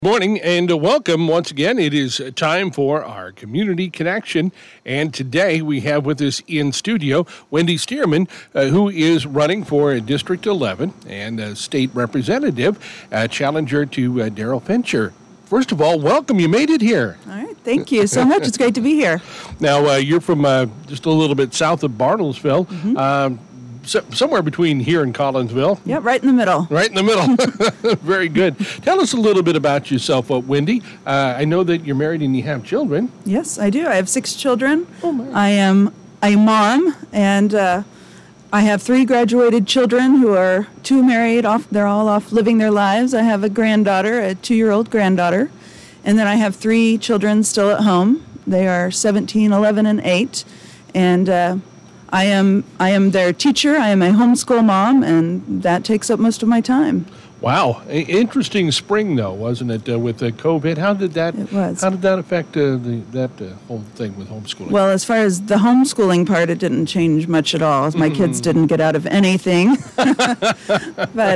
Morning and welcome once again. It is time for our community connection, and today we have with us in studio Wendy Stearman, who is running for District 11 and a state representative, challenger to Daryl Fincher. First of all, welcome. You made it here. All right. Thank you so much. It's great to be here. Now, you're from just a little bit south of Bartlesville. Mm-hmm. Somewhere between here and Collinsville. Yeah, right in the middle. Right in the middle. Very good. Tell us a little bit about yourself, Wendy. I know that you're married and you have children. Yes, I do. I have 6 children. Oh, my. I am a mom, and I have 3 graduated children who are 2 married. They're all off living their lives. I have a granddaughter, a 2-year-old granddaughter. And then I have 3 children still at home. They are 17, 11, and 8. And I am their teacher. I am a homeschool mom, and that takes up most of my time. Wow, interesting spring though, wasn't it? With COVID, how did that? It was. How did that affect that whole thing with homeschooling? Well, as far as the homeschooling part, it didn't change much at all. My kids didn't get out of anything. but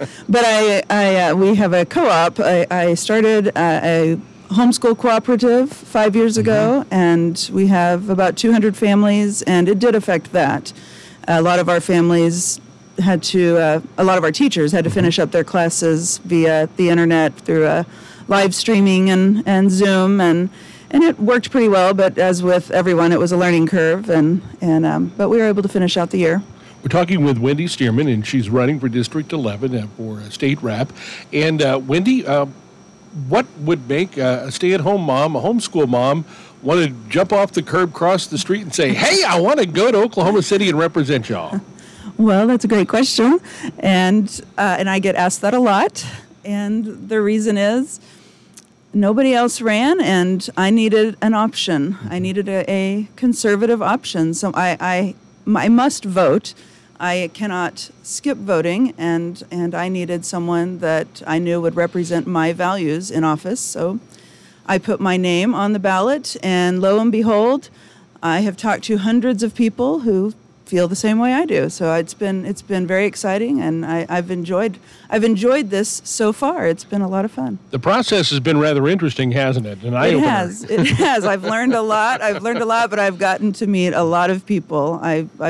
we have a co-op. I started a homeschool cooperative 5 years ago, and we have about 200 families, and it did affect that. A lot of our families had to, a lot of our teachers had to finish up their classes via the internet through live streaming and Zoom, and it worked pretty well, but as with everyone, it was a learning curve, but we were able to finish out the year. We're talking with Wendy Stearman, and she's running for District 11 for a state rep. And Wendy, what would make a stay-at-home mom, a homeschool mom, want to jump off the curb, cross the street, and say, hey, I want to go to Oklahoma City and represent y'all? Well, that's a great question, and I get asked that a lot, and the reason is nobody else ran, and I needed an option. I needed a conservative option, so I must vote. I cannot skip voting, and I needed someone that I knew would represent my values in office. So I put my name on the ballot, and lo and behold, I have talked to hundreds of people who feel the same way I do. So it's been very exciting, and I've enjoyed this so far. It's been a lot of fun. The process has been rather interesting, hasn't it? It has. I've learned a lot. But I've gotten to meet a lot of people.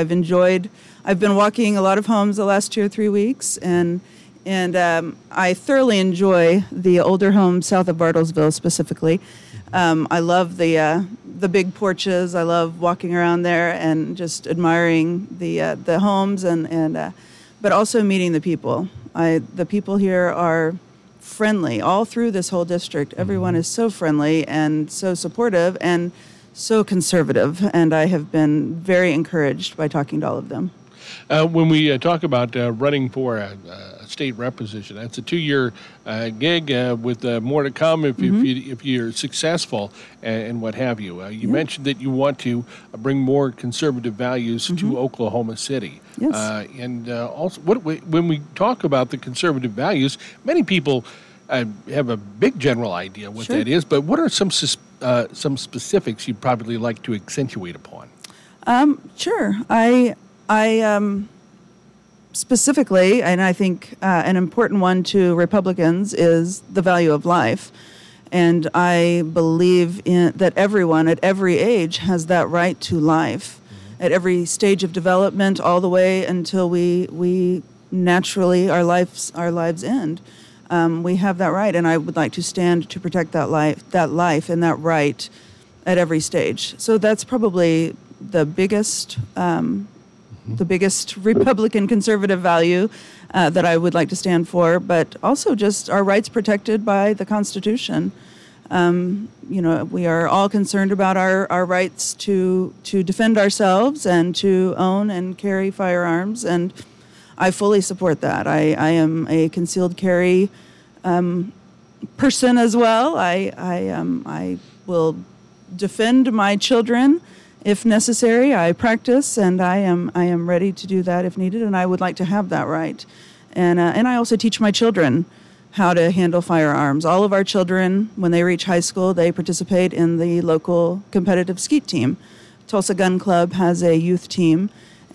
I've been walking a lot of homes the last 2 or 3 weeks, and I thoroughly enjoy the older homes south of Bartlesville specifically. I love the big porches. I love walking around there and just admiring the homes, but also meeting the people. The people here are friendly all through this whole district. Everyone is so friendly and so supportive and so conservative, and I have been very encouraged by talking to all of them. When we talk about running for a state rep position, that's a 2-year gig with more to come if you're successful and what have you. You mentioned that you want to bring more conservative values to Oklahoma City. Yes. And also, when we talk about the conservative values, many people have a big general idea what that is, but what are some specifics you'd probably like to accentuate upon? Sure. I specifically, and I think an important one to Republicans is the value of life. And I believe that everyone at every age has that right to life, at every stage of development, all the way until we naturally, our lives end. We have that right, and I would like to stand to protect that life and that right at every stage. So that's probably the biggest Republican conservative value that I would like to stand for, but also just our rights protected by the Constitution. We are all concerned about our rights to defend ourselves and to own and carry firearms, and I fully support that. I am a concealed carry person as well. I will defend my children if necessary. I practice, and I am ready to do that if needed, and I would like to have that right. And I also teach my children how to handle firearms. All of our children, when they reach high school, they participate in the local competitive skeet team. Tulsa Gun Club has a youth team,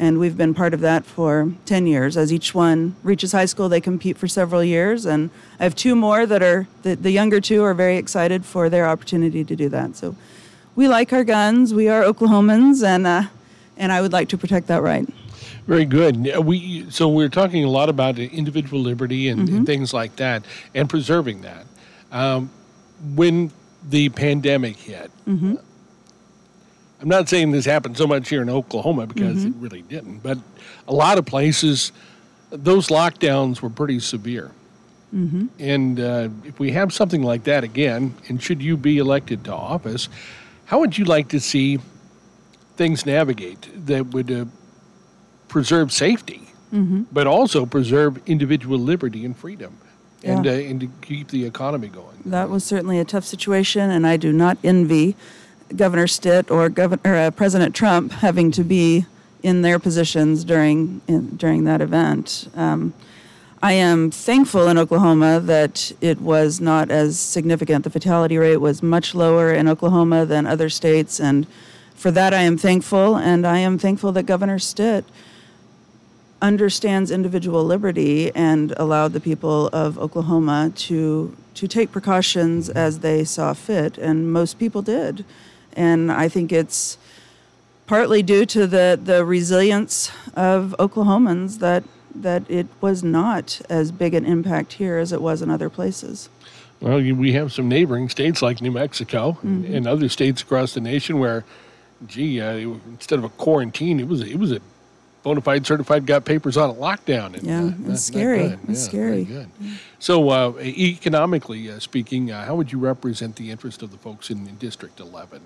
and we've been part of that for 10 years. As each one reaches high school, they compete for several years, and I have two more that are, the younger two are very excited for their opportunity to do that. So we like our guns, we are Oklahomans, and I would like to protect that right. Very good. So we're talking a lot about individual liberty and things like that, and preserving that. When the pandemic hit, I'm not saying this happened so much here in Oklahoma because it really didn't, but a lot of places, those lockdowns were pretty severe. And if we have something like that again, and should you be elected to office, how would you like to see things navigate that would preserve safety, but also preserve individual liberty and freedom, and to keep the economy going? That was certainly a tough situation, and I do not envy Governor Stitt or President Trump having to be in their positions during that event. I am thankful in Oklahoma that it was not as significant. The fatality rate was much lower in Oklahoma than other states, and for that I am thankful, and I am thankful that Governor Stitt understands individual liberty and allowed the people of Oklahoma to take precautions as they saw fit, and most people did. And I think it's partly due to the resilience of Oklahomans that it was not as big an impact here as it was in other places. Well, we have some neighboring states like New Mexico and other states across the nation where, instead of a quarantine, it was a bona fide certified got papers on a lockdown. And, it's scary. It's scary. Good. So economically speaking, how would you represent the interest of the folks in District 11?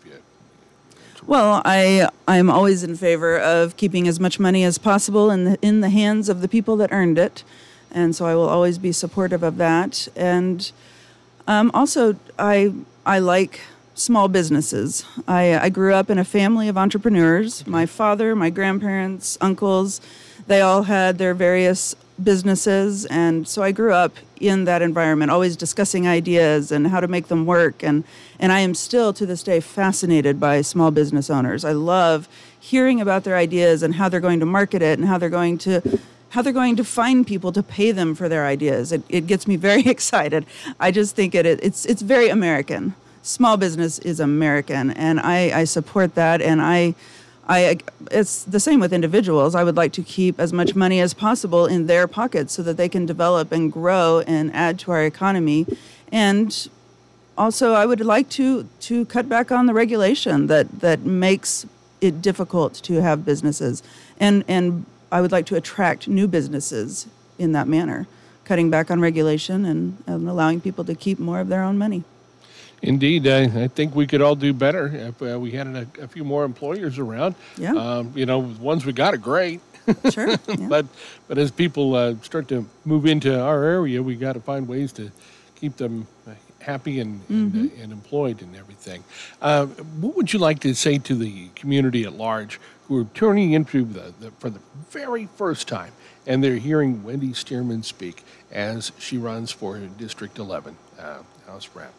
Well, I'm always in favor of keeping as much money as possible in the hands of the people that earned it, and so I will always be supportive of that. And also, I like small businesses. I grew up in a family of entrepreneurs. My father, my grandparents, uncles, they all had their various businesses, and so I grew up in that environment, always discussing ideas and how to make them work, and I am still to this day fascinated by small business owners. I love hearing about their ideas and how they're going to market it and how they're going to find people to pay them for their ideas. It gets me very excited. I just think it's very American. Small business is American, and I support that, and it's the same with individuals. I would like to keep as much money as possible in their pockets so that they can develop and grow and add to our economy. And also, I would like to cut back on the regulation that makes it difficult to have businesses. And I would like to attract new businesses in that manner, cutting back on regulation and allowing people to keep more of their own money. Indeed, I think we could all do better if we had a few more employers around. Yeah. The ones we got are great. Sure. Yeah. But as people start to move into our area, we got to find ways to keep them happy and employed and everything. What would you like to say to the community at large who are tuning into for the very first time and they're hearing Wendy Stearman speak as she runs for District 11 House Rep?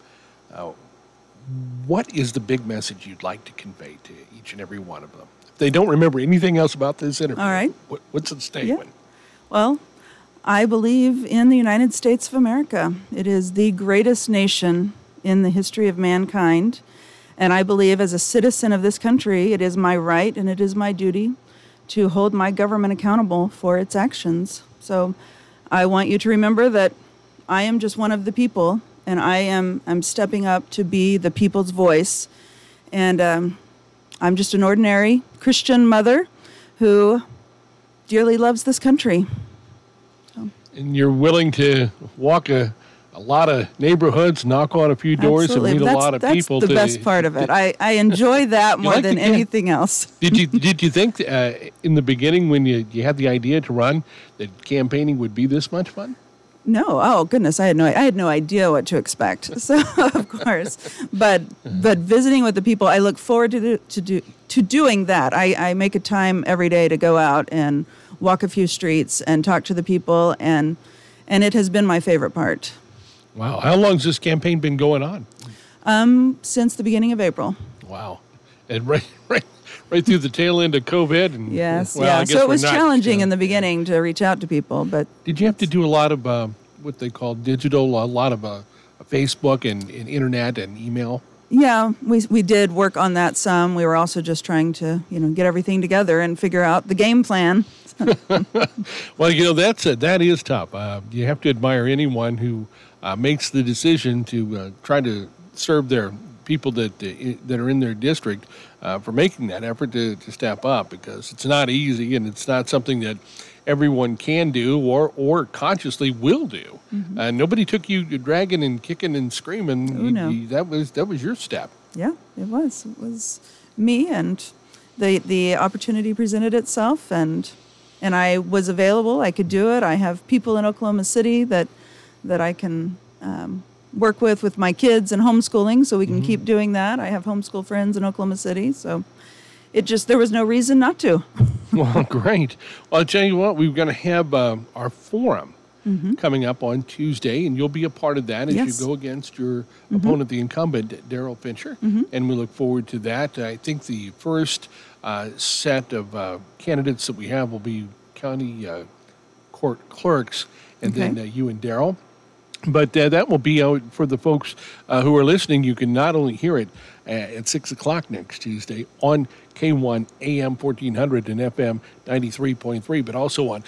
What is the big message you'd like to convey to each and every one of them? If they don't remember anything else about this interview, all right. What's the statement? Yeah. Well, I believe in the United States of America. It is the greatest nation in the history of mankind, and I believe as a citizen of this country, it is my right and it is my duty to hold my government accountable for its actions. So I want you to remember that I am just one of the people, and I'm stepping up to be the people's voice. And I'm just an ordinary Christian mother who dearly loves this country. So. And you're willing to walk a lot of neighborhoods, knock on a few doors, Absolutely. and meet a lot of people. That's the best part of it. I enjoy that more than anything else. Did you think in the beginning when you had the idea to run that campaigning would be this much fun? No. Oh goodness, I had no idea what to expect. So of course, but visiting with the people, I look forward to doing that. I make a time every day to go out and walk a few streets and talk to the people, and it has been my favorite part. Wow. How long has this campaign been going on? Since the beginning of April. Wow. And right right through the tail end of COVID. And, Yes, well, yeah. I guess So it we're was not, challenging in the beginning to reach out to people, but Did you have to do a lot of what they call digital, a lot of Facebook and internet and email? yeah, we did work on that some. We were also just trying to, get everything together and figure out the game plan. Well, that is tough. You have to admire anyone who makes the decision to try to serve their people that are in their district for making that effort to step up, because it's not easy and it's not something that everyone can do or consciously will do. Mm-hmm. Nobody took you dragging and kicking and screaming. Oh, no. That was your step. Yeah, it was. It was me, and the opportunity presented itself, and I was available. I could do it. I have people in Oklahoma City that I can work with my kids and homeschooling, so we can keep doing that. I have homeschool friends in Oklahoma City, so there was no reason not to. Well, great. Well, I'll tell you what, we're going to have our forum coming up on Tuesday, and you'll be a part of that as Yes. you go against your opponent, the incumbent, Darrell Fincher, and we look forward to that. I think the first set of candidates that we have will be county court clerks, and Okay. then you and Darrell. But that will be out for the folks who are listening. You can not only hear it at 6 o'clock next Tuesday on K1 AM 1400 and FM 93.3, but also on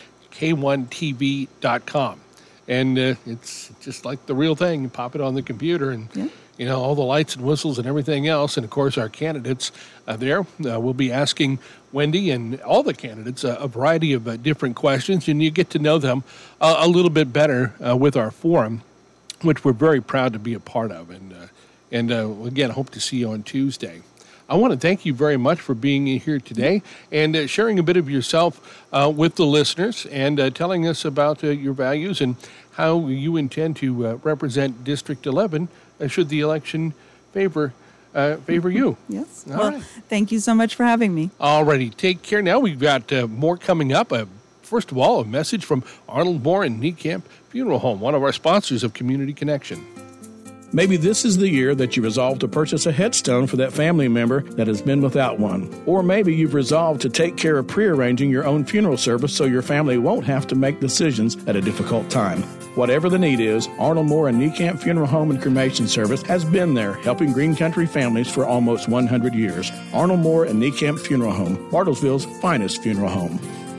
K1TV.com. And it's just like the real thing. You pop it on the computer and, all the lights and whistles and everything else. And, of course, our candidates there will be asking Wendy and all the candidates a variety of different questions, and you get to know them a little bit better with our forum, which we're very proud to be a part of. And again, hope to see you on Tuesday. I want to thank you very much for being here today and sharing a bit of yourself with the listeners and telling us about your values and how you intend to represent District 11 should the election favor you. Yes. All Well, right. thank you so much for having me. All righty. Take care now. We've got more coming up. First of all, a message from Arnold Moore and Niekamp Funeral Home, one of our sponsors of Community Connection. Maybe this is the year that you resolve to purchase a headstone for that family member that has been without one. Or maybe you've resolved to take care of prearranging your own funeral service so your family won't have to make decisions at a difficult time. Whatever the need is, Arnold Moore and Niekamp Funeral Home and Cremation Service has been there helping Green Country families for almost 100 years. Arnold Moore and Niekamp Funeral Home, Bartlesville's finest funeral home.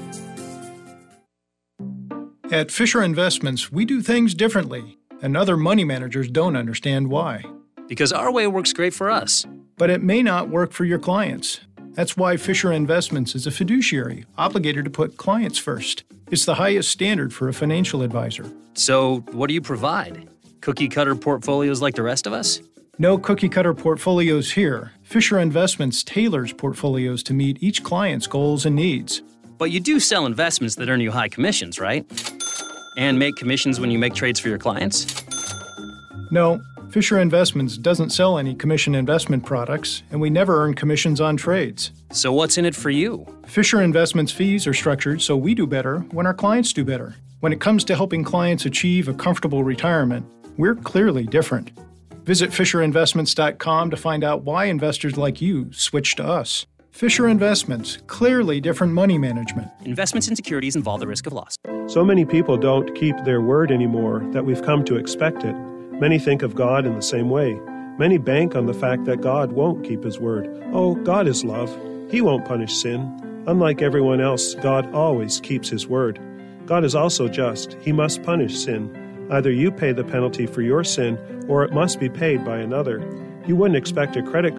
At Fisher Investments, we do things differently, and other money managers don't understand why. Because our way works great for us. But it may not work for your clients. That's why Fisher Investments is a fiduciary, obligated to put clients first. It's the highest standard for a financial advisor. So, what do you provide? Cookie-cutter portfolios like the rest of us? No cookie-cutter portfolios here. Fisher Investments tailors portfolios to meet each client's goals and needs. But you do sell investments that earn you high commissions, right? And make commissions when you make trades for your clients? No, Fisher Investments doesn't sell any commission investment products, and we never earn commissions on trades. So what's in it for you? Fisher Investments fees are structured so we do better when our clients do better. When it comes to helping clients achieve a comfortable retirement, we're clearly different. Visit FisherInvestments.com to find out why investors like you switch to us. Fisher Investments, clearly different money management. Investments in securities involve the risk of loss. So many people don't keep their word anymore that we've come to expect it. Many think of God in the same way. Many bank on the fact that God won't keep his word. Oh, God is love. He won't punish sin. Unlike everyone else, God always keeps his word. God is also just. He must punish sin. Either you pay the penalty for your sin, or it must be paid by another. You wouldn't expect a credit